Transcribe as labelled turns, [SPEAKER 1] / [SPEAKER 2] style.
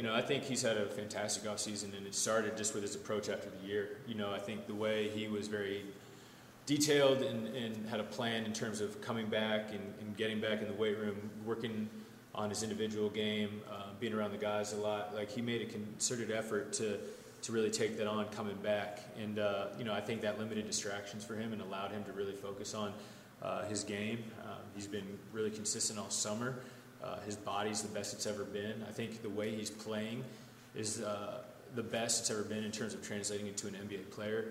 [SPEAKER 1] I think he's had a fantastic offseason, and it started just with his approach after the year. I think the way he was very detailed and had a plan in terms of coming back and getting back in the weight room, working on his individual game, being around the guys a lot. Like, he made a concerted effort to really take that on coming back. And, I think that limited distractions for him and allowed him to really focus on his game. He's been really consistent all summer. His body's the best it's ever been. I think the way he's playing is the best it's ever been in terms of translating into an NBA player.